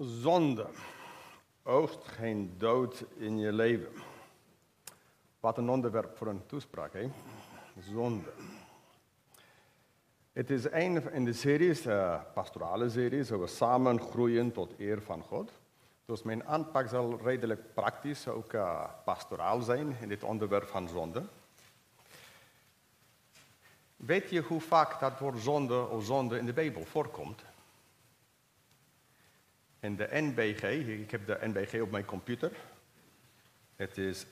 Zonde oogt geen dood in je leven. Wat een onderwerp voor een toespraak, hè? Zonde. Het is een in de series, pastorale series, waar we samen groeien tot eer van God. Dus mijn aanpak zal redelijk praktisch, ook pastoraal zijn in dit onderwerp van zonde. Weet je hoe vaak dat woord zonde of zonde in de Bijbel voorkomt? In de NBG, ik heb de NBG op mijn computer. Het is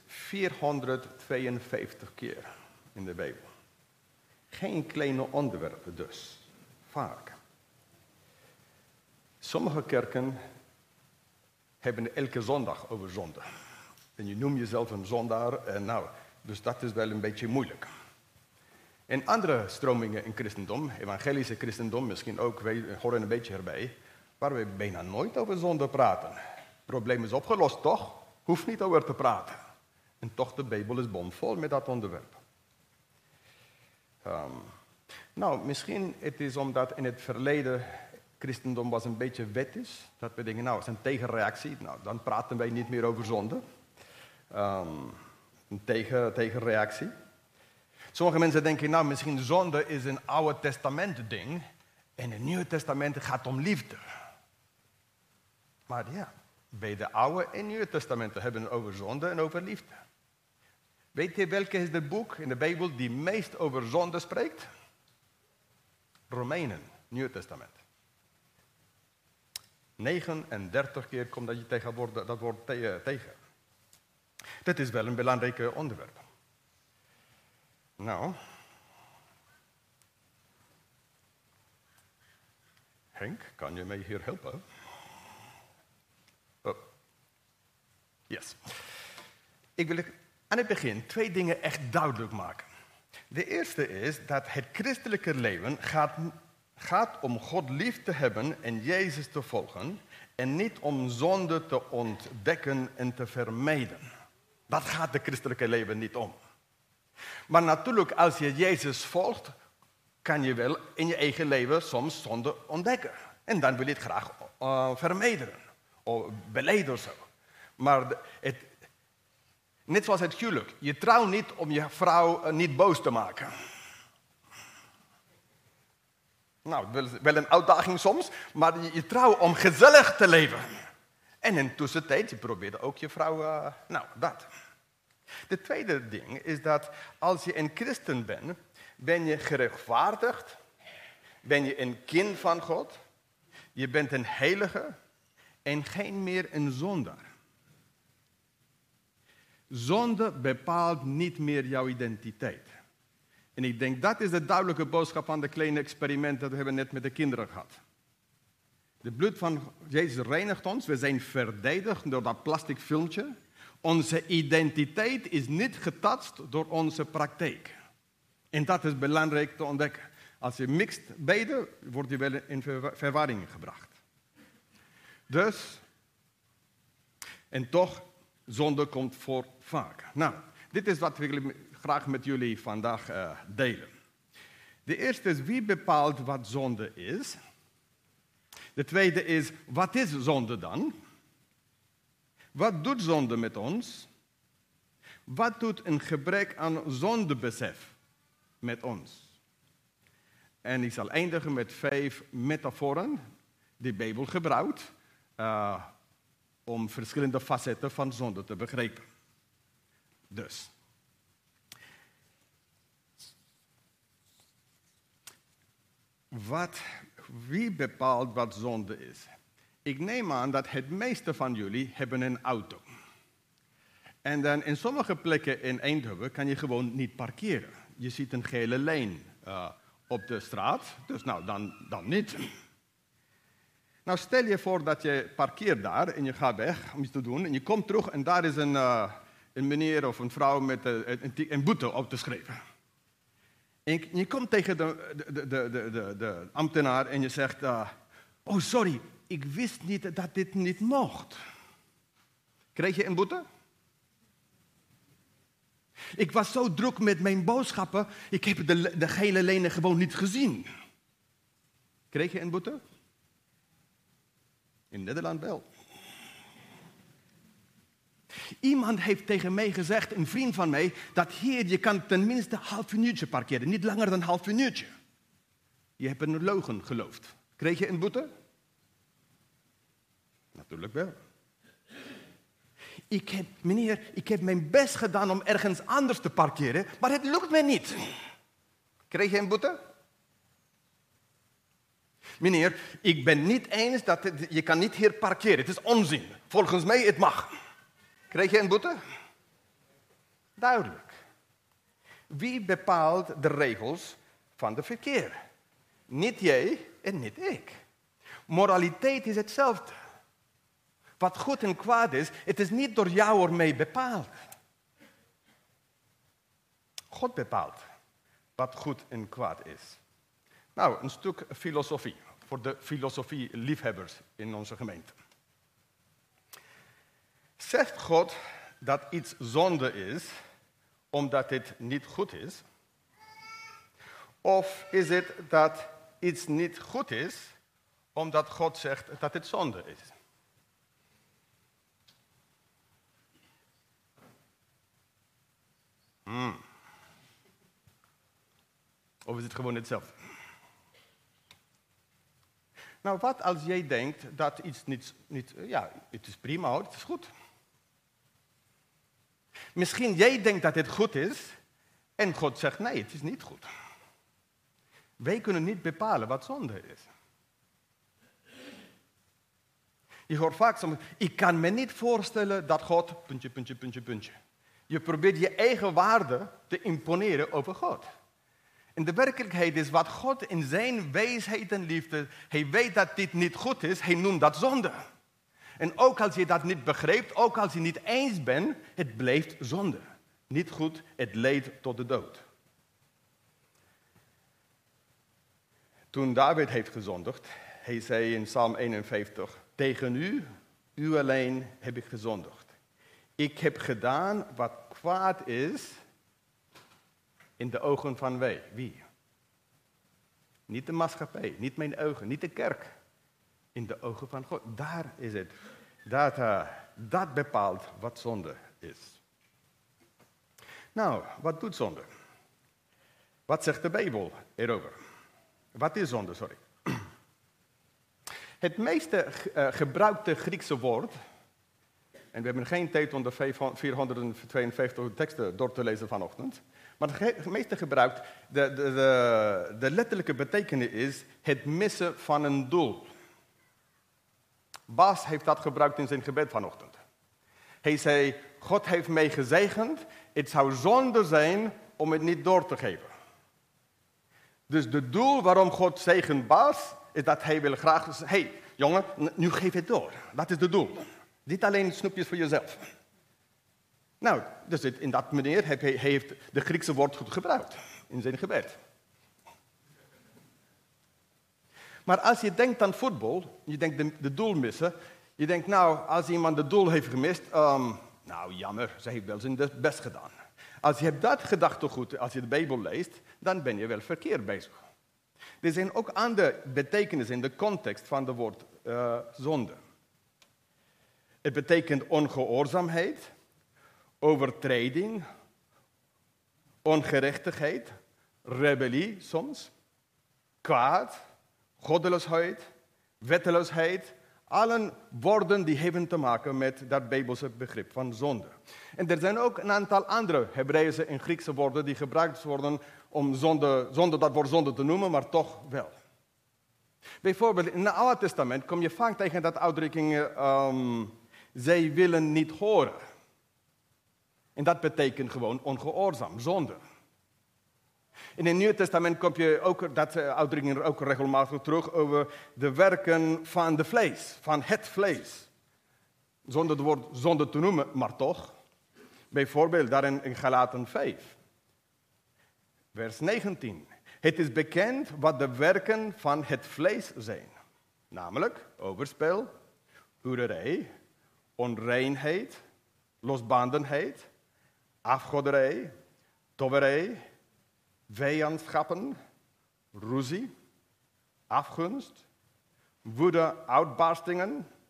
452 keer in de Bijbel. Geen kleine onderwerpen dus, vaak. Sommige kerken hebben elke zondag over zonde. En je noemt jezelf een zondaar, dus dat is wel een beetje moeilijk. En andere stromingen in christendom, evangelische christendom misschien ook, horen een beetje erbij, waar we bijna nooit over zonde praten. Het probleem is opgelost, toch? Hoeft niet over te praten. En toch, de Bijbel is bomvol met dat onderwerp. Misschien het is omdat in het verleden christendom was een beetje wettisch. Dat we denken, het is een tegenreactie. Dan praten wij niet meer over zonde. Een tegenreactie. Sommige mensen denken, misschien zonde is een Oude Testament ding. En het Nieuwe Testament gaat om liefde. Maar ja, bij de Oude en Nieuwe Testamenten hebben we over zonde en over liefde. Weet je welke is het boek in de Bijbel die meest over zonde spreekt? Romeinen, Nieuw Testament. 39 keer komt dat je dat woord tegen. Dat is wel een belangrijk onderwerp. Henk, kan je mij hier helpen? Oh. Yes. Ik wil aan het begin 2 dingen echt duidelijk maken. De eerste is dat het christelijke leven gaat om God lief te hebben en Jezus te volgen en niet om zonde te ontdekken en te vermijden. Dat gaat het christelijke leven niet om. Maar natuurlijk, als je Jezus volgt, kan je wel in je eigen leven soms zonde ontdekken. En dan wil je het graag vermijden of belijden of zo. Maar net zoals het huwelijk. Je trouwt niet om je vrouw niet boos te maken. Wel een uitdaging soms, maar je trouwt om gezellig te leven. En in de tussentijd, je probeert ook je vrouw, dat. De tweede ding is dat als je een christen bent, ben je gerechtvaardigd, ben je een kind van God, je bent een heilige en geen meer een zondaar. Zonde bepaalt niet meer jouw identiteit. En ik denk dat is de duidelijke boodschap van de kleine experiment dat we hebben net met de kinderen gehad. De bloed van Jezus reinigt ons. We zijn verdedigd door dat plastic filmpje. Onze identiteit is niet getast door onze praktijk. En dat is belangrijk te ontdekken. Als je mixt beide, wordt je wel in verwarring gebracht. Dus, en toch, zonde komt voor vaak. Dit is wat ik graag met jullie vandaag delen. De eerste is, wie bepaalt wat zonde is? De tweede is, wat is zonde dan? Wat doet zonde met ons? Wat doet een gebrek aan zondebesef met ons? En ik zal eindigen met 5 metaforen die de Bijbel gebruikt om verschillende facetten van zonde te begrijpen. Dus. Wie bepaalt wat zonde is? Ik neem aan dat het meeste van jullie hebben een auto. En dan in sommige plekken in Eindhoven kan je gewoon niet parkeren. Je ziet een gele lijn op de straat, dus dan niet. Stel je voor dat je parkeert daar en je gaat weg om iets te doen. En je komt terug en daar is een meneer of een vrouw met een boete op te schrijven. En je komt tegen de ambtenaar en je zegt, oh sorry, ik wist niet dat dit niet mocht. Krijg je een boete? Ik was zo druk met mijn boodschappen, ik heb de gele lijnen gewoon niet gezien. Kreeg je een boete? In Nederland wel. Iemand heeft tegen mij gezegd, een vriend van mij, dat hier je kan tenminste een half minuutje parkeren. Niet langer dan een half minuutje. Je hebt een leugen geloofd. Kreeg je een boete? Natuurlijk wel. Ik heb mijn best gedaan om ergens anders te parkeren, maar het lukt mij niet. Kreeg je een boete? Meneer, ik ben niet eens dat je kan niet hier parkeren. Het is onzin. Volgens mij het mag. Kreeg je een boete? Duidelijk. Wie bepaalt de regels van de verkeer? Niet jij en niet ik. Moraliteit is hetzelfde. Wat goed en kwaad is, het is niet door jou ermee bepaald. God bepaalt wat goed en kwaad is. Nou, een stuk filosofie voor de filosofie-liefhebbers in onze gemeente. Zegt God dat iets zonde is omdat het niet goed is? Of is het dat iets niet goed is omdat God zegt dat het zonde is? Of is het gewoon hetzelfde? Nou, wat als jij denkt dat iets niet ja, het is prima hoor, het is goed. Misschien jij denkt dat het goed is en God zegt nee, het is niet goed. Wij kunnen niet bepalen wat zonde is. Je hoort vaak soms, ik kan me niet voorstellen dat God, ... Je probeert je eigen waarde te imponeren over God. En de werkelijkheid is wat God in zijn wijsheid en liefde, hij weet dat dit niet goed is, hij noemt dat zonde. En ook als je dat niet begrijpt, ook als je niet eens bent, het blijft zonde. Niet goed, het leidt tot de dood. Toen David heeft gezondigd, hij zei in Psalm 51, tegen u alleen heb ik gezondigd. Ik heb gedaan wat kwaad is in de ogen van wie? Niet de maatschappij, niet mijn ogen, niet de kerk. In de ogen van God. Daar is het. Dat bepaalt wat zonde is. Nou, wat doet zonde? Wat zegt de Bijbel erover? Wat is zonde, sorry? Het meeste gebruikte Griekse woord, en we hebben geen tijd om de 452 teksten door te lezen vanochtend, maar het meeste gebruikt, de letterlijke betekenis is het missen van een doel. Bas heeft dat gebruikt in zijn gebed vanochtend. Hij zei, God heeft mij gezegend, het zou zonde zijn om het niet door te geven. Dus het doel waarom God zegent Bas, is dat hij wil graag zeggen, hey, jongen, nu geef het door. Dat is het doel. Niet alleen snoepjes voor jezelf. Nou, dus in dat manier heeft hij de Griekse woord goed gebruikt in zijn gebed. Maar als je denkt aan voetbal, je denkt de doel missen. Je denkt, nou, als iemand de doel heeft gemist, nou jammer, ze heeft wel zijn best gedaan. Als je hebt dat gedachtegoed, als je de Bijbel leest, dan ben je wel verkeerd bezig. Er zijn ook andere betekenissen in de context van het woord zonde. Het betekent ongehoorzaamheid, overtreding, ongerechtigheid, rebellie soms, kwaad, goddeloosheid, wetteloosheid. Allen woorden die hebben te maken met dat Bijbelse begrip van zonde. En er zijn ook een aantal andere Hebreeuwse en Griekse woorden die gebruikt worden om zonde, zonder dat woord zonde te noemen, maar toch wel. Bijvoorbeeld in het Oude Testament kom je vaak tegen dat uitdrukking, zij willen niet horen. En dat betekent gewoon ongehoorzaam, zonde. In het Nieuwe Testament kom je ook dat uitdrukking ook regelmatig terug over de werken van de vlees, van het vlees. Zonder het woord zonde te noemen, maar toch. Bijvoorbeeld daarin in Galaten 5. Vers 19. Het is bekend wat de werken van het vlees zijn. Namelijk overspel, hoererij, onreinheid, losbandenheid, afgoderij, tobberij, vijandschappen, ruzie, afgunst, woede, uitbarstingen,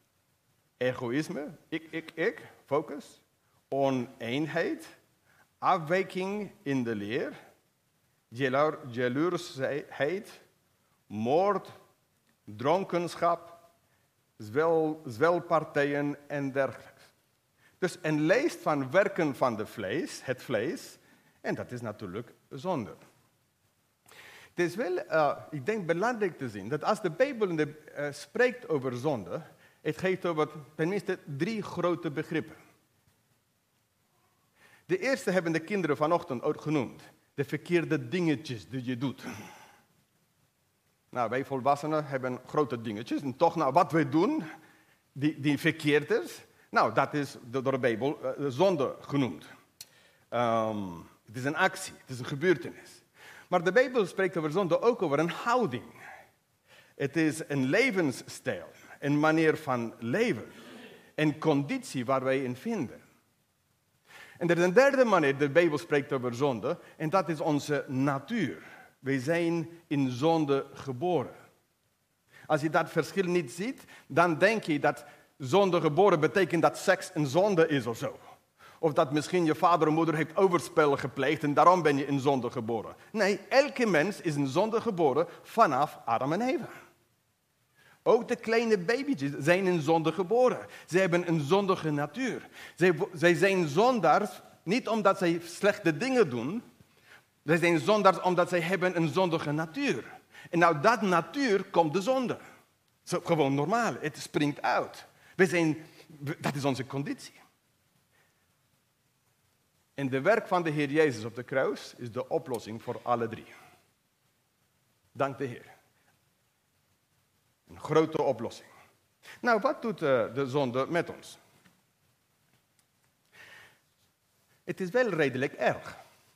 egoïsme, ik, focus, oneenheid, afwijking in de leer, jaloersheid, moord, dronkenschap, zwelpartijen en dergelijks. Dus een lijst van werken van het vlees, en dat is natuurlijk zonde. Het is wel, ik denk, belangrijk te zien dat als de Bijbel spreekt over zonde, het gaat over tenminste 3 grote begrippen. De eerste hebben de kinderen vanochtend ook genoemd. De verkeerde dingetjes die je doet. Nou, wij volwassenen hebben grote dingetjes. En toch, wat wij doen, die verkeerd is, nou, dat is door de Bijbel zonde genoemd. Het is een actie, het is een gebeurtenis. Maar de Bijbel spreekt over zonde ook over een houding. Het is een levensstijl, een manier van leven, een conditie waar wij in vinden. En er is een derde manier, de Bijbel spreekt over zonde, en dat is onze natuur. Wij zijn in zonde geboren. Als je dat verschil niet ziet, dan denk je dat zonde geboren betekent dat seks een zonde is of zo. Of dat misschien je vader of moeder heeft overspel gepleegd en daarom ben je in zonde geboren. Nee, elke mens is in zonde geboren vanaf Adam en Eva. Ook de kleine babytjes zijn in zonde geboren. Ze hebben een zondige natuur. Zij zijn zondaars niet omdat zij slechte dingen doen. Zij zijn zondaars omdat zij hebben een zondige natuur. En nou dat natuur komt de zonde. Zo, gewoon normaal, het springt uit. Dat is onze conditie. En de werk van de Heer Jezus op de kruis is de oplossing voor alle 3. Dank de Heer. Een grote oplossing. Nou, wat doet de zonde met ons? Het is wel redelijk erg.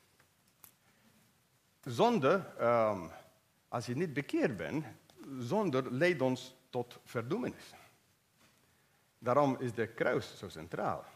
Zonde, als je niet bekeerd bent, zonde leidt ons tot verdoemenis. Daarom is de kruis zo centraal.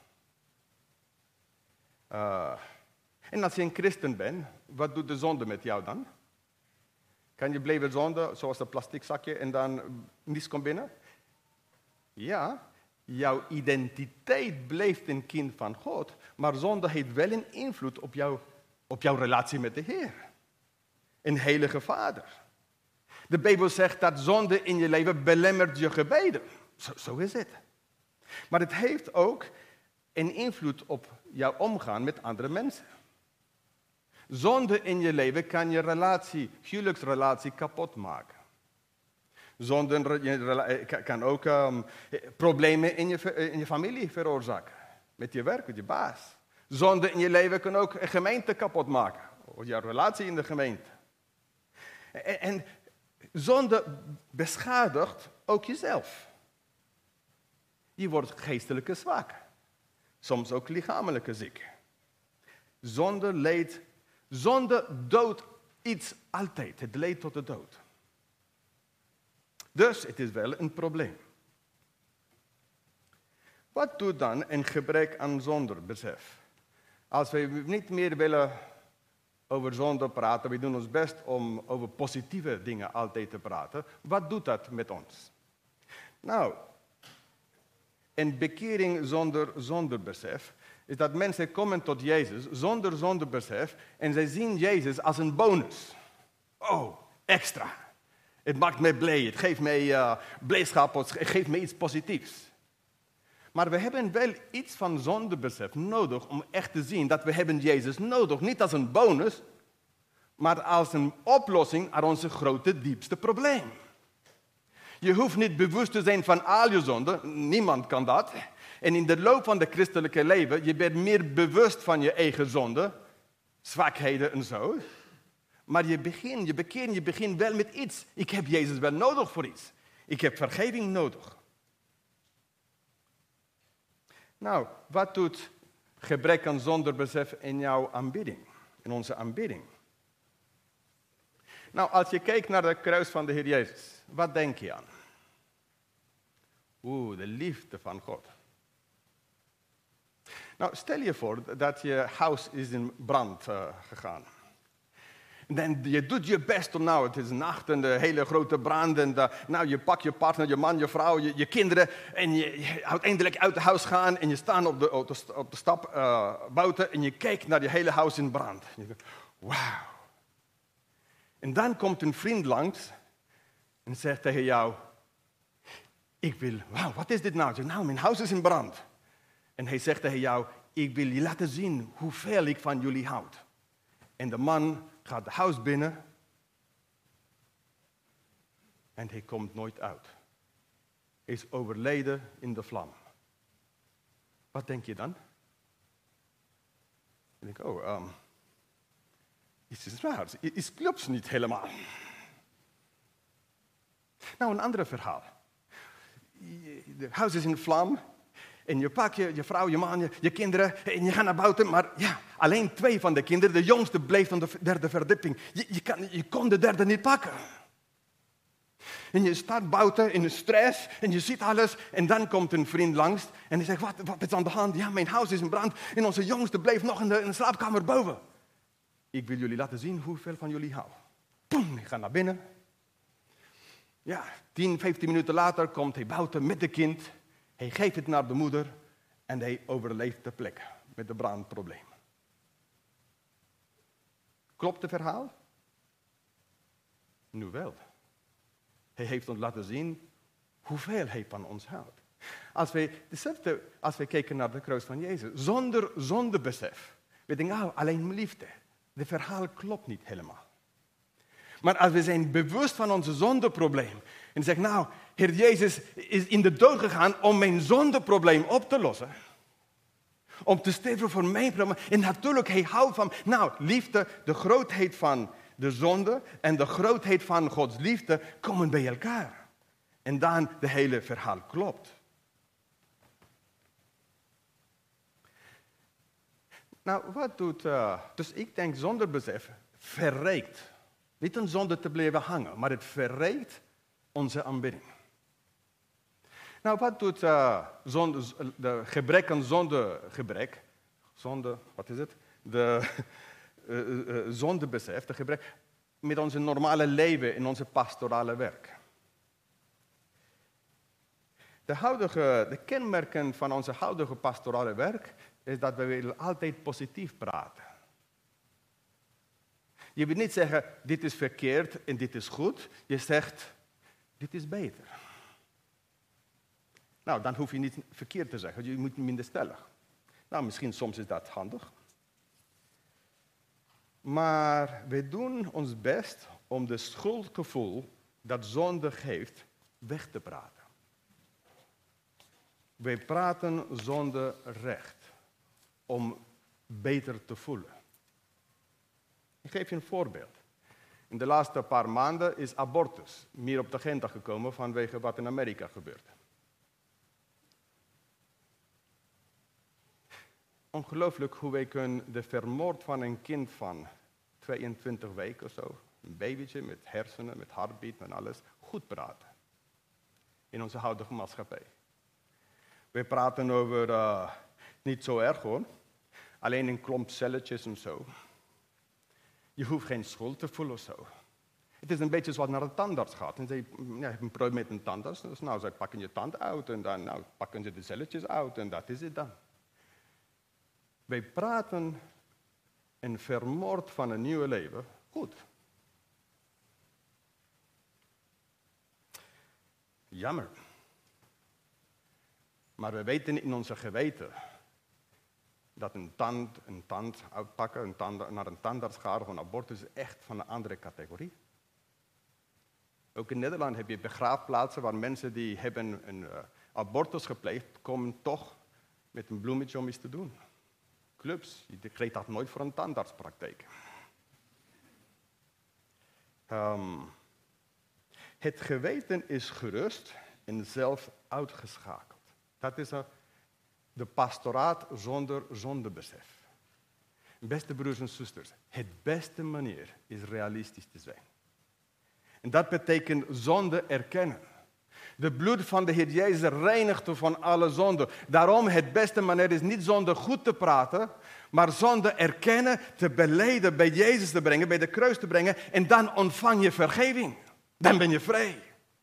En als je een christen bent, wat doet de zonde met jou dan? Kan je blijven zonden, zoals een plastic zakje, en dan niets komt binnen? Ja, jouw identiteit blijft een kind van God, maar zonde heeft wel een invloed op jouw relatie met de Heer. Een heilige Vader. De Bijbel zegt dat zonde in je leven belemmert je gebeden. Zo is het. Maar het heeft ook een invloed op jouw omgaan met andere mensen. Zonde in je leven kan je huwelijksrelatie kapot maken. Zonde kan ook problemen in je familie veroorzaken. Met je werk, met je baas. Zonde in je leven kan ook een gemeente kapot maken. Of jouw relatie in de gemeente. En zonde beschadigt ook jezelf. Je wordt geestelijk zwak. Soms ook lichamelijk ziek. Zonde doodt iets altijd. Het leidt tot de dood. Dus het is wel een probleem. Wat doet dan een gebrek aan zondebesef? Als we niet meer willen over zonde praten, we doen ons best om over positieve dingen altijd te praten. Wat doet dat met ons? Nou, een bekering zonder zondebesef is dat mensen komen tot Jezus zonder zondebesef en zij zien Jezus als een bonus. Oh, extra. Het maakt mij blij, het geeft mij blijdschap, het geeft mij iets positiefs. Maar we hebben wel iets van zondebesef nodig om echt te zien dat we hebben Jezus nodig. Niet als een bonus, maar als een oplossing aan onze grote, diepste probleem. Je hoeft niet bewust te zijn van al je zonden. Niemand kan dat. En in de loop van het christelijke leven, je bent meer bewust van je eigen zonde, zwakheden en zo. Maar je begint wel met iets. Ik heb Jezus wel nodig voor iets. Ik heb vergeving nodig. Nou, wat doet gebrek aan zondebesef in jouw aanbidding? In onze aanbidding? Nou, als je kijkt naar het kruis van de Heer Jezus, wat denk je aan? De liefde van God. Nou, stel je voor dat je huis is in brand gegaan. En je doet je best om, het is nacht en de hele grote brand. En je pakt je partner, je man, je vrouw, je kinderen. En je uiteindelijk uit het huis gaan. En je staat op de stap buiten. En je kijkt naar je hele huis in brand. En je denkt, wauw. En dan komt een vriend langs. En zegt tegen jou, wauw, wat is dit nou? Je zegt, mijn huis is in brand. En hij zegt tegen jou, ik wil je laten zien hoeveel ik van jullie houd. En de man gaat het huis binnen. En hij komt nooit uit. Hij is overleden in de vlam. Wat denk je dan? Ik denk, iets is raar. Iets klopt niet helemaal. Nou, een ander verhaal. Het huis is in vlam. En je pakt je vrouw, je man, je kinderen en je gaat naar buiten. Maar alleen 2 van de kinderen, de jongste bleef op de 3e verdieping. Je kon de 3e niet pakken. En je staat buiten in de stress en je ziet alles. En dan komt een vriend langs en die zegt, wat is aan de hand? Ja, mijn huis is in brand en onze jongste bleef nog in de slaapkamer boven. Ik wil jullie laten zien hoeveel van jullie hou. Boom, ik ga naar binnen. 10, 15 minuten later komt hij buiten met de kind. Hij geeft het naar de moeder en hij overleeft de plek met het brandprobleem. Klopt het verhaal? Nu wel. Hij heeft ons laten zien hoeveel hij van ons houdt. Als wij kijken naar de kruis van Jezus, zonder zondebesef. We denken, alleen liefde. Het verhaal klopt niet helemaal. Maar als we zijn bewust van onze zondeprobleem en zeggen, Heer Jezus is in de dood gegaan om mijn zondeprobleem op te lossen. Om te sterven voor mijn probleem. En natuurlijk, hij houdt van, liefde, de grootheid van de zonde en de grootheid van Gods liefde komen bij elkaar. En dan de hele verhaal klopt. Wat doet, dus ik denk zonder besef, verrijkt. Niet een zonde te blijven hangen, maar het verrijkt onze aanbidding. Wat doet de gebrek aan zonde, wat is het? De zondebesef, de gebrek met onze normale leven in onze pastorale werk. De kenmerken van onze huidige pastorale werk is dat we willen altijd positief praten. Je wil niet zeggen, dit is verkeerd en dit is goed. Je zegt, dit is beter. Dan hoef je niet verkeerd te zeggen. Je moet minder stellig. Misschien soms is dat handig. Maar we doen ons best om de schuldgevoel dat zonde geeft weg te praten. Wij praten zonde recht om beter te voelen. Ik geef je een voorbeeld. In de laatste paar maanden is abortus meer op de agenda gekomen vanwege wat in Amerika gebeurt. Ongelooflijk hoe wij kunnen de vermoord van een kind van 22 weken of zo, een babytje met hersenen, met hartbeat en alles, goed praten. In onze huidige maatschappij. We praten over, niet zo erg hoor, alleen een klomp celletjes en zo. Je hoeft geen schuld te voelen of zo. Het is een beetje zoals naar de tandarts gaat. En ze hebben een probleem met een tandarts. Dus zij pakken je tand uit en dan pakken ze de celletjes uit en dat is het dan. Wij praten een vermoord van een nieuw leven goed. Jammer. Maar we weten in onze geweten dat een tand uitpakken, naar een tandarts gaan of een abortus is echt van een andere categorie. Ook in Nederland heb je begraafplaatsen waar mensen die hebben een abortus gepleegd, komen toch met een bloemetje om iets te doen. Clubs, je kreeg dat nooit voor een tandartspraktijk. Het geweten is gerust en zelf uitgeschakeld. Dat is de pastoraat zonder zondebesef. Beste broers en zusters, het beste manier is realistisch te zijn. En dat betekent zonde erkennen. De bloed van de Heer Jezus reinigt u van alle zonde. Daarom het beste manier is niet zonde goed te praten, maar zonde erkennen, te beleden, bij Jezus te brengen, bij de kruis te brengen. En dan ontvang je vergeving. Dan ben je vrij.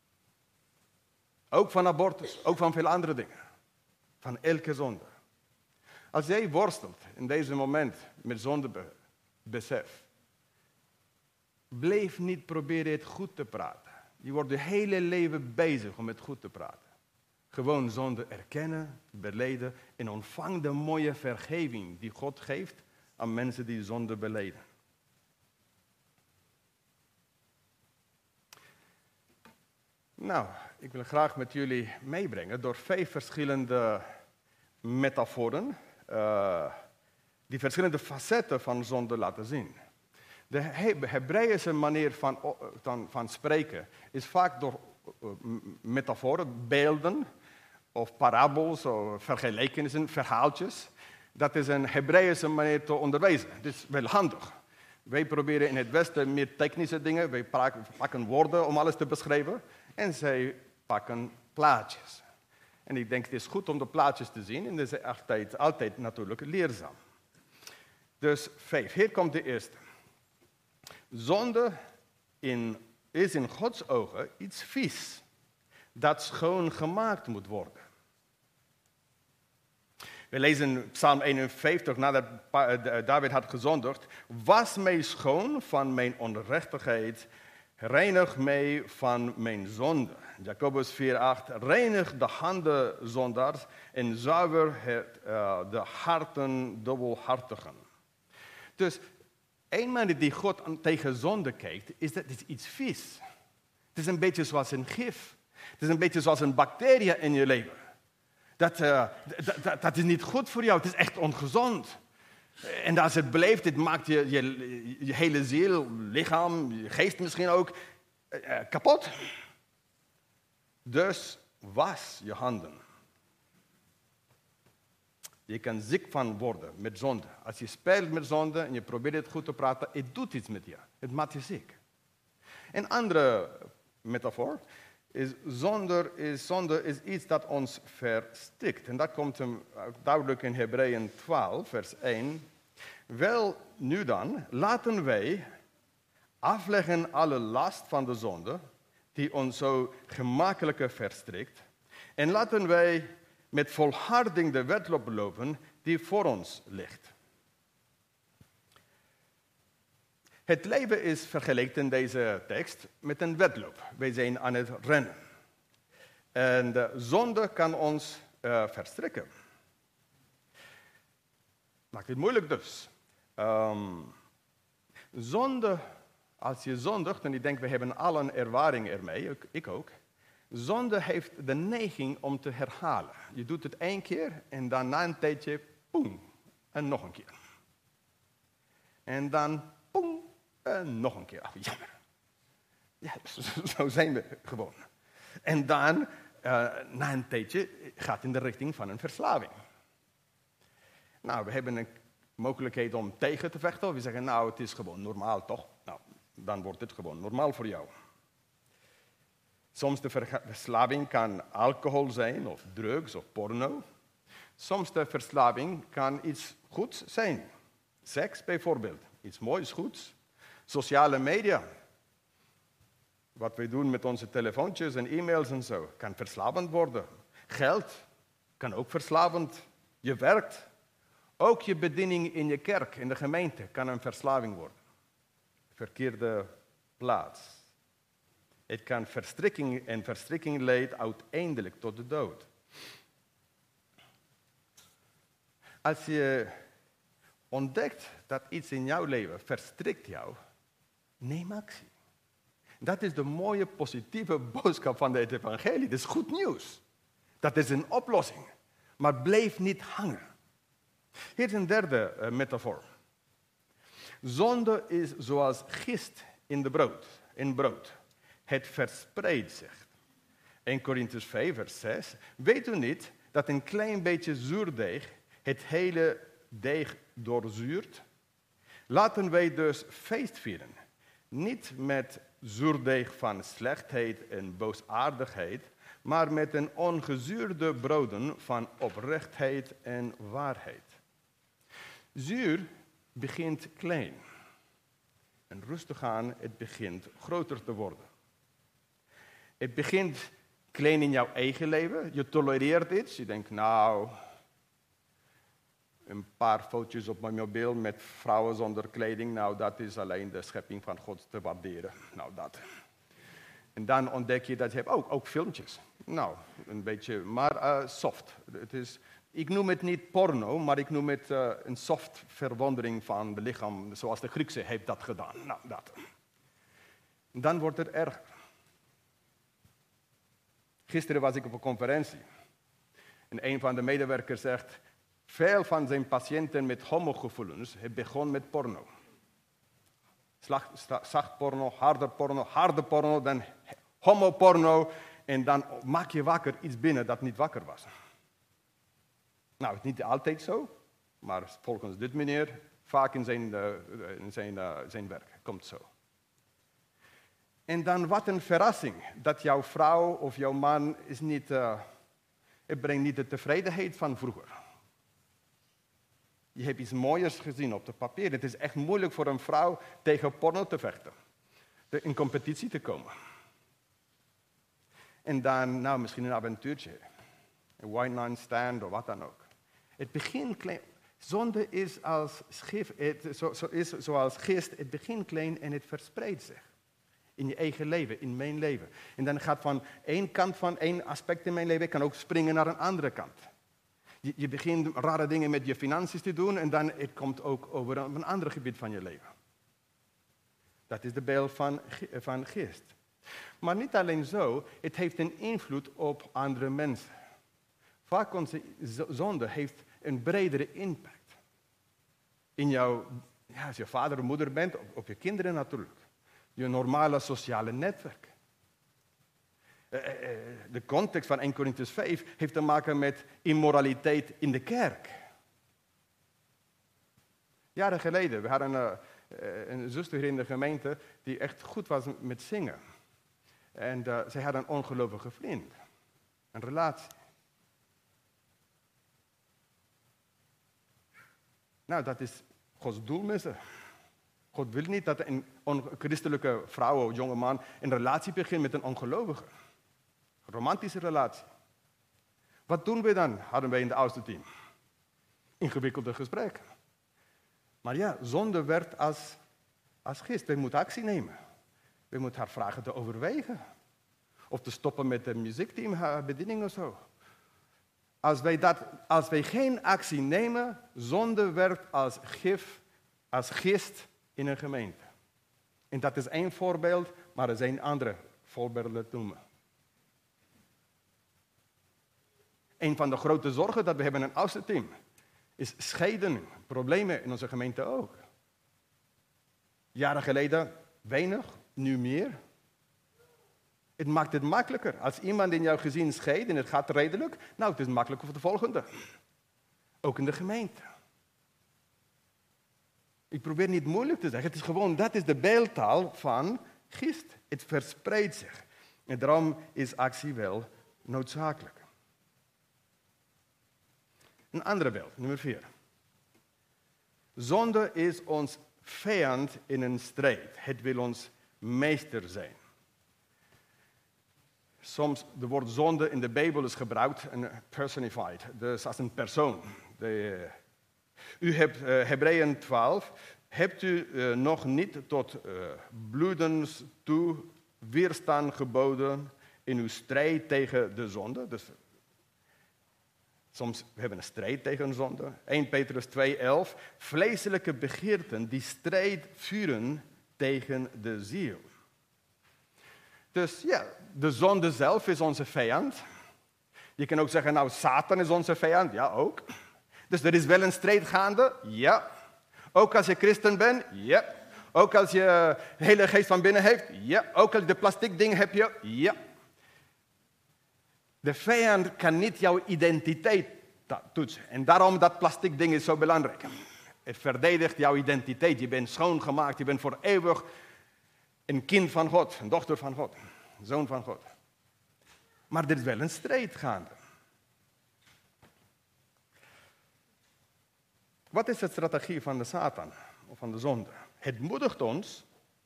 Ook van abortus, ook van veel andere dingen. Van elke zonde. Als jij worstelt in deze moment met zondebesef, blijf niet proberen het goed te praten. Je wordt je hele leven bezig om het goed te praten. Gewoon zonde erkennen, beleden en ontvang de mooie vergeving die God geeft aan mensen die zonde beleden. Nou, ik wil graag met jullie meebrengen door 5 verschillende metaforen die verschillende facetten van zonde laten zien. De Hebreeuwse manier van spreken is vaak door metaforen, beelden of parabels of vergelijkenissen, verhaaltjes. Dat is een Hebreeuwse manier te onderwijzen. Het is wel handig. Wij proberen in het Westen meer technische dingen. Wij pakken woorden om alles te beschrijven. En zij pakken plaatjes. En ik denk het is goed om de plaatjes te zien. En dat is altijd natuurlijk leerzaam. Dus 5. Hier komt de eerste. Zonde is in Gods ogen iets vies. Dat schoongemaakt moet worden. We lezen Psalm 51 nadat David had gezondigd. Was mij schoon van mijn onrechtigheid. Reinig mij van mijn zonde. Jacobus 4:8. Reinig de handen zondaars en zuiver de harten dubbelhartigen. Dus een manier die God tegen zonde kijkt, is dat het iets vies. Het is een beetje zoals een gif. Het is een beetje zoals een bacterie in je leven. Dat is niet goed voor jou. Het is echt ongezond. En als het blijft, het maakt je hele ziel, lichaam, je geest misschien ook kapot. Dus was je handen. Je kan ziek van worden met zonde. Als je speelt met zonde en je probeert het goed te praten, het doet iets met je. Het maakt je ziek. Een andere metafoor is zonde is iets dat ons verstikt. En dat komt hem duidelijk in Hebreeën 12, vers 1. Wel, nu dan, laten wij afleggen alle last van de zonde, die ons zo gemakkelijk verstrikt. En laten wij met volharding de wedloop lopen die voor ons ligt. Het leven is vergeleken in deze tekst met een wedloop. Wij zijn aan het rennen. En de zonde kan ons verstrikken. Maakt het moeilijk dus. Zonde, als je zondigt, en ik denk we hebben alle een ervaring ermee, ik ook. Zonde heeft de neiging om te herhalen. Je doet het 1 keer en dan na een tijdje, poem, en nog een keer. En dan, poem, en nog een keer. Ach, jammer. Ja, zo zijn we gewoon. En dan, na een tijdje, gaat in de richting van een verslaving. Nou, we hebben een mogelijkheid om tegen te vechten. We zeggen, nou, het is gewoon normaal, toch? Nou, dan wordt het gewoon normaal voor jou. Soms de verslaving kan alcohol zijn, of drugs, of porno. Soms de verslaving kan iets goeds zijn. Seks bijvoorbeeld, iets moois, goeds. Sociale media. Wat wij doen met onze telefoontjes en e-mails en zo, kan verslavend worden. Geld kan ook verslavend. Je werkt. Ook je bediening in je kerk, in de gemeente, kan een verslaving worden. Verkeerde plaats. Het kan verstrikking en verstrikking leidt uiteindelijk tot de dood. Als je ontdekt dat iets in jouw leven verstrikt jou, neem actie. Dat is de mooie, positieve boodschap van het evangelie. Dat is goed nieuws. Dat is een oplossing. Maar blijf niet hangen. Hier is een derde metafoor. Zonde is zoals gist in brood. Het verspreidt zich. 1 Korintiërs 5, vers 6. Weet u niet dat een klein beetje zuurdeeg het hele deeg doorzuurt? Laten wij dus feest vieren. Niet met zuurdeeg van slechtheid en boosaardigheid, maar met een ongezuurde broden van oprechtheid en waarheid. Zuur begint klein. En rustig aan, het begint groter te worden. Het begint klein in jouw eigen leven. Je tolereert iets. Je denkt, nou, een paar foto's op mijn mobiel met vrouwen zonder kleding. Nou, dat is alleen de schepping van God te waarderen. Nou, dat. En dan ontdek je dat je hebt ook filmpjes. Nou, een beetje, maar soft. Ik noem het niet porno, maar ik noem het een soft verwondering van het lichaam, zoals de Griekse heeft dat gedaan. Nou, dat. En dan wordt het erger. Gisteren was ik op een conferentie. En een van de medewerkers zegt, veel van zijn patiënten met homogevoelens begonnen met porno. Zacht porno, harde porno, dan homoporno. En dan maak je wakker iets binnen dat niet wakker was. Nou, het is niet altijd zo, maar volgens dit meneer vaak in zijn werk komt zo. En dan wat een verrassing, dat jouw vrouw of jouw man is niet, het brengt niet de tevredenheid van vroeger. Je hebt iets mooiers gezien op het papier. Het is echt moeilijk voor een vrouw tegen porno te vechten, in competitie te komen. En dan, nou, misschien een avontuurtje, een one-night stand of wat dan ook. Het begint klein. Zonde is als gif, is zoals gist. Het begint klein en het verspreidt zich. In je eigen leven, in mijn leven. En dan gaat van één kant van één aspect in mijn leven, kan ook springen naar een andere kant. Je begint rare dingen met je financiën te doen en dan het komt ook over een ander gebied van je leven. Dat is de beeld van geest. Maar niet alleen zo, het heeft een invloed op andere mensen. Vaak onze zonde heeft een bredere impact. In jouw, als je vader of moeder bent, op je kinderen natuurlijk. Je normale sociale netwerk. De context van 1 Korintiërs 5 heeft te maken met immoraliteit in de kerk. Jaren geleden, we hadden een zuster hier in de gemeente die echt goed was met zingen. En zij had een ongelovige vriend. Een relatie. Nou, dat is Gods doel missen. God wil niet dat een christelijke vrouw of jonge man een relatie begint met een ongelovige. Een romantische relatie. Wat doen we dan, hadden wij in de oudste team? Ingewikkelde gesprekken. Maar ja, zonde werd als gist. Wij moeten actie nemen. We moeten haar vragen te overwegen. Of te stoppen met de muziekteam, haar bediening of zo. Als wij geen actie nemen, zonde werkt als gist in een gemeente. En dat is één voorbeeld, maar er zijn andere voorbeelden te noemen. Een van de grote zorgen dat we hebben in een oudste team is scheiden, problemen in onze gemeente ook. Jaren geleden weinig, nu meer. Het maakt het makkelijker. Als iemand in jouw gezin scheidt en het gaat redelijk, nou, het is makkelijker voor de volgende. Ook in de gemeente. Ik probeer niet moeilijk te zeggen. Het is gewoon, dat is de beeldtaal van gist. Het verspreidt zich. En daarom is actie wel noodzakelijk. Een andere beeld, nummer 4. Zonde is ons vijand in een strijd. Het wil ons meester zijn. Soms, het woord zonde in de Bijbel is gebruikt, personified, dus als een persoon. U hebt Hebreeën 12, hebt u nog niet tot bloedens toe weerstand geboden in uw strijd tegen de zonde? Dus soms we hebben een strijd tegen zonde. 1 Petrus 2:11, vleeselijke begeerten die strijd vuren tegen de ziel. Dus ja, de zonde zelf is onze vijand. Je kan ook zeggen, nou, Satan is onze vijand. Ja, ook. Dus er is wel een strijd gaande. Ja. Ook als je christen bent. Ja. Ook als je de hele geest van binnen heeft. Ja. Ook als je de plastic ding heb je. Ja. De vijand kan niet jouw identiteit toetsen. En daarom dat plastic ding is zo belangrijk. Het verdedigt jouw identiteit. Je bent schoongemaakt. Je bent voor eeuwig een kind van God, een dochter van God, een zoon van God. Maar er is wel een strijd gaande. Wat is de strategie van de Satan of van de zonde? Het moedigt ons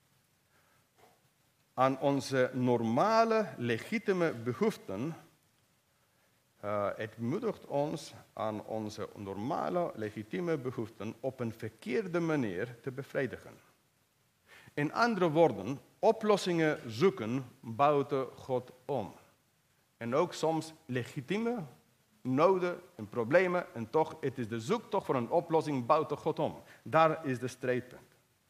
aan onze normale, legitieme behoeften. Het moedigt ons aan onze normale, legitieme behoeften op een verkeerde manier te bevredigen. In andere woorden, oplossingen zoeken buiten God om. En ook soms legitieme noden en problemen. En toch, het is de zoektocht voor een oplossing buiten God om. Daar is de strijdpunt.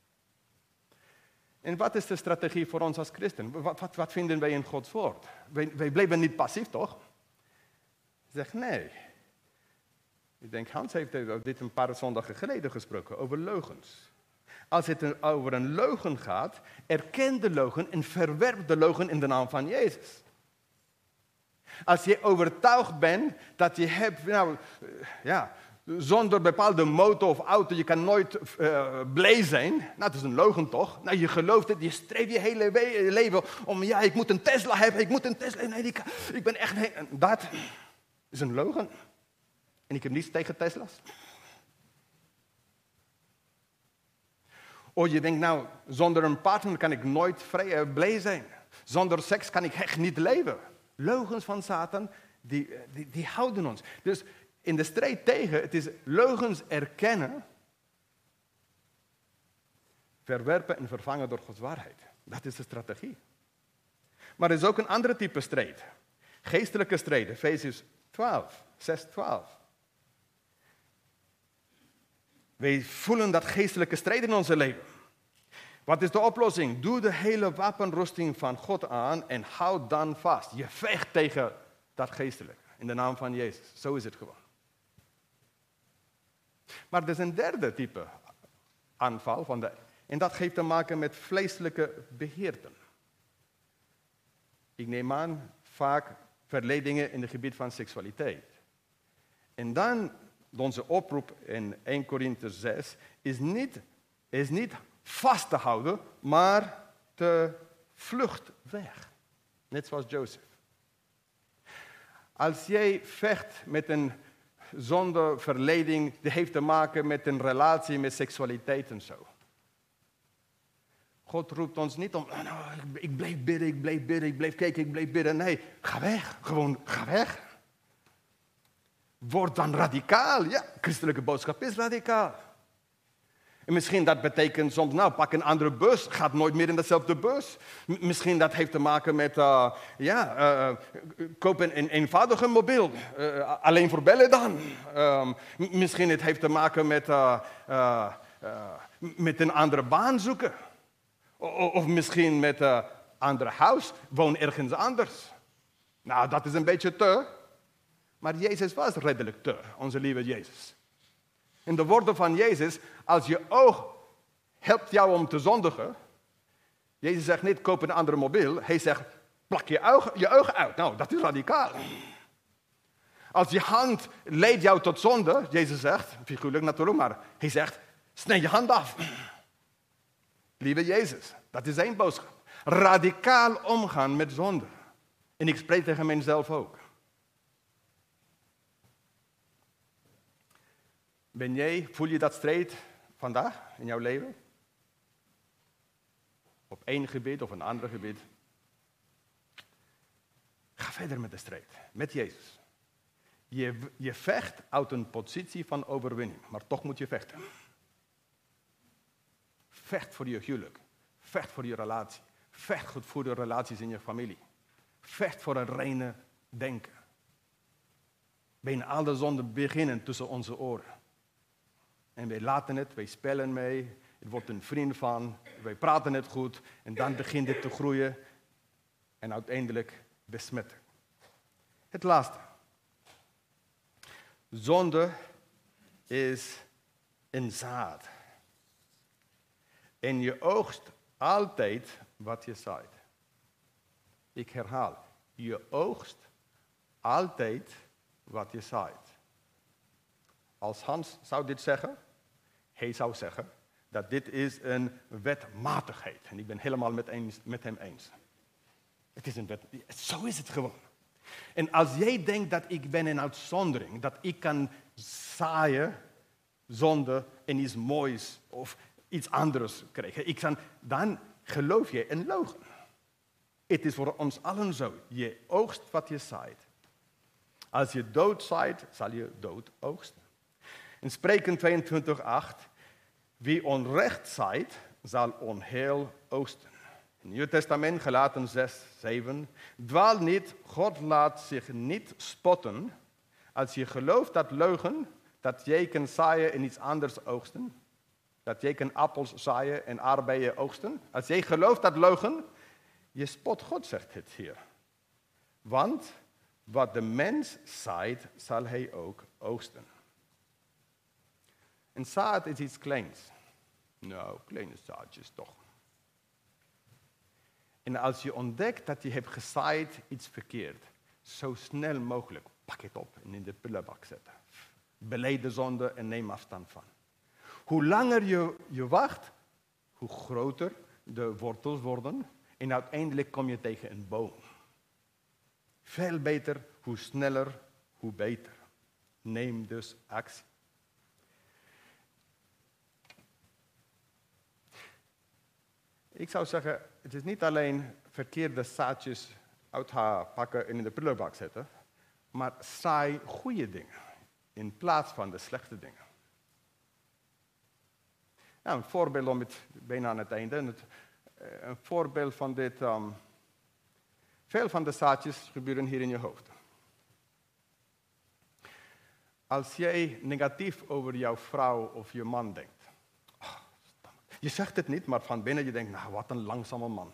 En wat is de strategie voor ons als christen? Wat vinden wij in Gods woord? Wij blijven niet passief, toch? Zeg nee. Ik denk, Hans heeft dit een paar zondagen geleden gesproken, over leugens. Als het over een leugen gaat, erken de leugen en verwerp de leugen in de naam van Jezus. Als je overtuigd bent dat je hebt, zonder bepaalde motor of auto, je kan nooit blij zijn. Nou, dat is een leugen toch? Nou, je gelooft het, je streeft je hele leven om, ik moet een Tesla hebben, ik moet een Tesla. Nee, ik ben echt, dat is een leugen. En ik heb niets tegen Tesla's. Of je denkt, nou, zonder een partner kan ik nooit blij zijn. Zonder seks kan ik echt niet leven. Leugens van Satan, die houden ons. Dus in de strijd tegen, het is leugens erkennen, verwerpen en vervangen door Gods waarheid. Dat is de strategie. Maar er is ook een andere type strijd. Geestelijke strijd, Efesiërs 12, 6:12. Wij voelen dat geestelijke strijd in ons leven. Wat is de oplossing? Doe de hele wapenrusting van God aan en houd dan vast. Je vecht tegen dat geestelijke in de naam van Jezus. Zo is het gewoon. Maar er is een derde type aanval en dat heeft te maken met vleeselijke beheerten. Ik neem aan vaak verleidingen in het gebied van seksualiteit. En dan onze oproep in 1 Korinthe 6 is niet vast te houden, maar te vlucht weg. Net zoals Jozef. Als jij vecht met een zondeverleiding, die heeft te maken met een relatie met seksualiteit en zo. God roept ons niet om, ik blijf bidden, ik blijf kijken, ik blijf bidden. Nee, ga weg. Gewoon, ga weg. Word dan radicaal. Ja, christelijke boodschap is radicaal. En misschien dat betekent soms, pak een andere bus. Gaat nooit meer in dezelfde bus. Misschien dat heeft te maken met, koop een eenvoudige mobiel. Alleen voor bellen dan. Misschien het heeft te maken met een andere baan zoeken. Of misschien met een ander huis. Woon ergens anders. Nou, dat is een beetje te. Maar Jezus was redelijk te, onze lieve Jezus. In de woorden van Jezus, als je oog helpt jou om te zondigen. Jezus zegt niet, koop een andere mobiel. Hij zegt, plak je ogen uit. Nou, dat is radicaal. Als je hand leidt jou tot zonde, Jezus zegt, figuurlijk natuurlijk, maar hij zegt, snij je hand af. Lieve Jezus, dat is zijn boodschap. Radicaal omgaan met zonde. En ik spreek tegen mijzelf ook. Voel je dat strijd vandaag in jouw leven? Op één gebied of een ander gebied? Ga verder met de strijd, met Jezus. Je vecht uit een positie van overwinning, maar toch moet je vechten. Vecht voor je huwelijk. Vecht voor je relatie. Vecht voor de relaties in je familie. Vecht voor een reine denken. Bijna alle zonden beginnen tussen onze oren. En wij laten het, wij spelen mee, het wordt een vriend van, wij praten het goed en dan begint het te groeien en uiteindelijk besmetten. Het laatste. Zonde is een zaad. En je oogst altijd wat je zaait. Ik herhaal, je oogst altijd wat je zaait. Als Hans zou dit zeggen, hij zou zeggen dat dit is een wetmatigheid. En ik ben helemaal met hem eens. Het is een wet. Zo is het gewoon. En als jij denkt dat ik ben een uitzondering, dat ik kan zaaien zonde en iets moois of iets anders krijgen, dan geloof je een logen. Het is voor ons allen zo. Je oogst wat je zaait. Als je dood zaait, zal je dood oogsten. In Spreuken 22:8, wie onrecht zaait, zal onheil oogsten. In het Nieuw Testament, Galaten 6:7, dwaal niet, God laat zich niet spotten. Als je gelooft dat leugen, dat jij kan zaaien en iets anders oogsten, dat jij kan appels zaaien en aardbeien oogsten. Als jij gelooft dat leugen, je spot God, zegt het hier. Want wat de mens zaait, zal hij ook oogsten. En zaad is iets kleins. Nou, kleine zaadjes toch. En als je ontdekt dat je hebt gezaaid iets verkeerd, zo snel mogelijk pak het op en in de prullenbak zetten. Beleid de zonde en neem afstand van. Hoe langer je wacht, hoe groter de wortels worden en uiteindelijk kom je tegen een boom. Veel beter, hoe sneller, hoe beter. Neem dus actie. Ik zou zeggen, het is niet alleen verkeerde zaadjes uit haar pakken en in de prullenbak zetten, maar zaai goede dingen in plaats van de slechte dingen. Nou, een voorbeeld om het bijna aan het einde. Een voorbeeld van dit. Veel van de zaadjes gebeuren hier in je hoofd. Als jij negatief over jouw vrouw of je man denkt. Je zegt het niet, maar van binnen je denkt, nou wat een langzame man.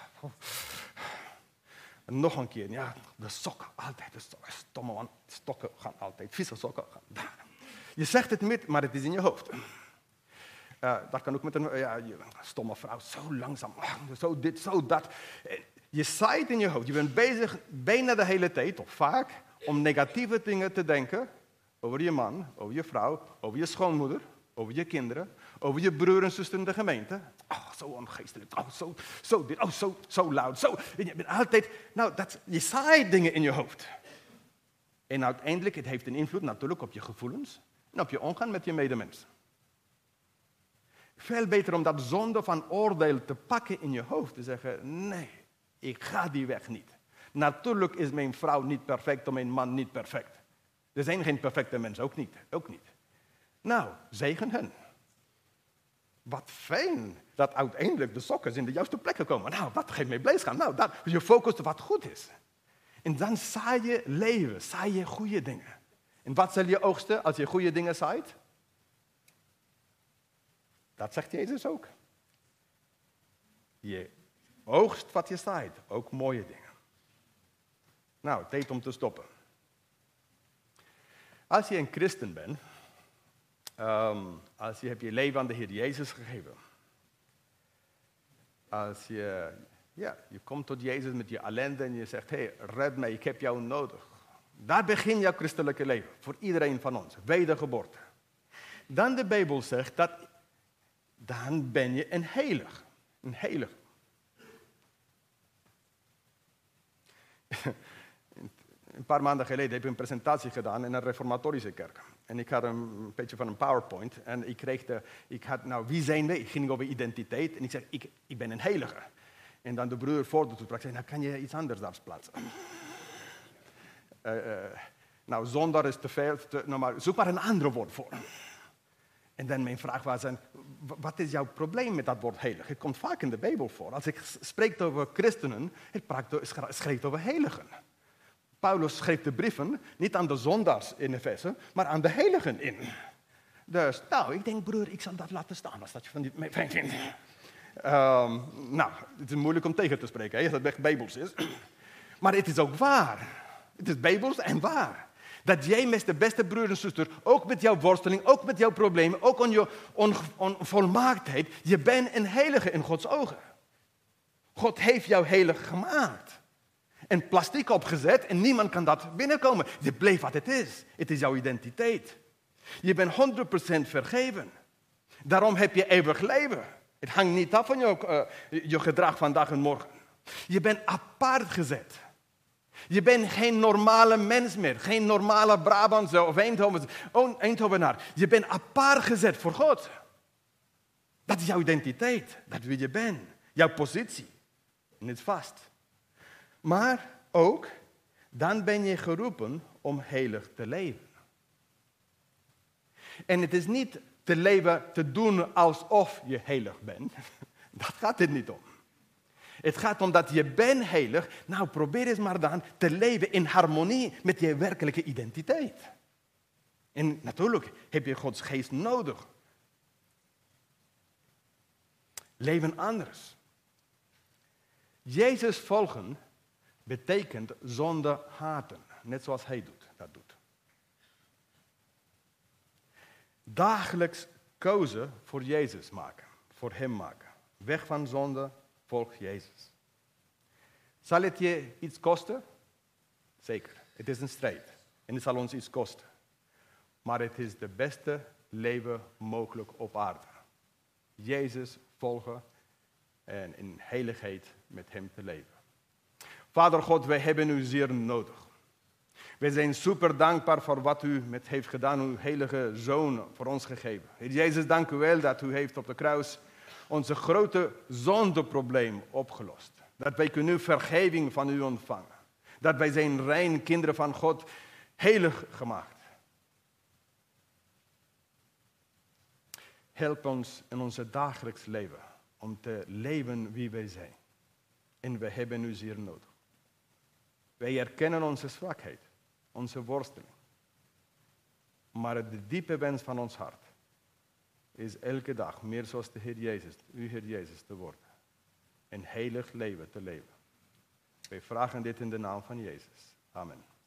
En nog een keer, ja, de sokken, altijd de sokken. Stomme man, stokken gaan altijd, vieze sokken gaan. Je zegt het niet, maar het is in je hoofd. Dat kan ook met een stomme vrouw, zo langzaam, zo dit, zo dat. Je zaait in je hoofd, je bent bezig bijna de hele tijd, of vaak, om negatieve dingen te denken over je man, over je vrouw, over je schoonmoeder, over je kinderen, over je broer en zuster in de gemeente. Oh, zo ongeestelijk, zo dit, zo luid, zo. En je bent altijd, je zaait dingen in je hoofd. En uiteindelijk, het heeft een invloed natuurlijk op je gevoelens en op je omgaan met je medemens. Veel beter om dat zonde van oordeel te pakken in je hoofd. Te zeggen, nee, ik ga die weg niet. Natuurlijk is mijn vrouw niet perfect en mijn man niet perfect. Er zijn geen perfecte mensen, ook niet. Nou, zegen hen. Wat fijn dat uiteindelijk de sokken in de juiste plekken komen. Nou, dat geeft mij blijdschap. Nou, je focust op wat goed is. En dan zaai je leven, zaai je goede dingen. En wat zal je oogsten als je goede dingen zaait? Dat zegt Jezus ook. Je oogst wat je zaait, ook mooie dingen. Nou, tijd om te stoppen. Als je een christen bent, als je hebt je leven aan de Heer Jezus gegeven. Als je komt tot Jezus met je ellende en je zegt, hey, red mij, ik heb jou nodig. Daar begint jouw christelijke leven, voor iedereen van ons, wedergeboorte. Dan de Bijbel zegt dat, dan ben je een heilig. Een heilig. Een paar maanden geleden heb ik een presentatie gedaan in een reformatorische kerk. En ik had een beetje van een PowerPoint. En ik had, wie zijn wij? Het ging over identiteit. En ik zei, ik ben een heilige. En dan de broer voor de toespraak zei, kan je iets anders daar plaatsen? Zondaar is te veel, maar zoek maar een ander woord voor. En dan mijn vraag was, wat is jouw probleem met dat woord heilig? Het komt vaak in de Bijbel voor. Als ik spreek over christenen, het schrijft over heiligen. Paulus schreef de brieven niet aan de zondaars in Efeze, maar aan de heiligen in. Dus, ik denk, broer, ik zal dat laten staan als dat je van dit fijn vindt. Het is moeilijk om tegen te spreken, als het echt bijbels is. Maar het is ook waar. Het is bijbels en waar. Dat jij met de beste broer en zuster, ook met jouw worsteling, ook met jouw problemen, ook aan je onvolmaaktheid, je bent een heilige in Gods ogen. God heeft jou heilig gemaakt. En plastic opgezet en niemand kan dat binnenkomen. Je blijft wat het is. Het is jouw identiteit. Je bent 100% vergeven. Daarom heb je eeuwig leven. Het hangt niet af van je gedrag vandaag en morgen. Je bent apart gezet. Je bent geen normale mens meer. Geen normale Brabantse of Eindhovenaar. Je bent apart gezet voor God. Dat is jouw identiteit. Dat wie je bent. Jouw positie. En het is vast. Maar ook, dan ben je geroepen om heilig te leven. En het is niet te leven te doen alsof je heilig bent. Dat gaat het niet om. Het gaat om dat je bent heilig. Nou, probeer eens maar dan te leven in harmonie met je werkelijke identiteit. En natuurlijk heb je Gods geest nodig. Leven anders. Jezus volgen betekent zonde haten. Net zoals hij dat doet. Dagelijks keuze voor Jezus maken. Voor hem maken. Weg van zonde, volg Jezus. Zal het je iets kosten? Zeker. Het is een strijd. En het zal ons iets kosten. Maar het is het beste leven mogelijk op aarde. Jezus volgen en in heiligheid met hem te leven. Vader God, wij hebben u zeer nodig. Wij zijn super dankbaar voor wat u met heeft gedaan, uw heilige Zoon voor ons gegeven. Heer Jezus, dank u wel dat u heeft op de kruis onze grote zondeprobleem opgelost. Dat wij kunnen vergeving van u ontvangen. Dat wij zijn rein kinderen van God heilig gemaakt. Help ons in ons dagelijks leven om te leven wie wij zijn. En wij hebben u zeer nodig. Wij erkennen onze zwakheid, onze worsteling. Maar de diepe wens van ons hart is elke dag meer zoals de Heer Jezus, uw Heer Jezus te worden. Een heilig leven te leven. Wij vragen dit in de naam van Jezus. Amen.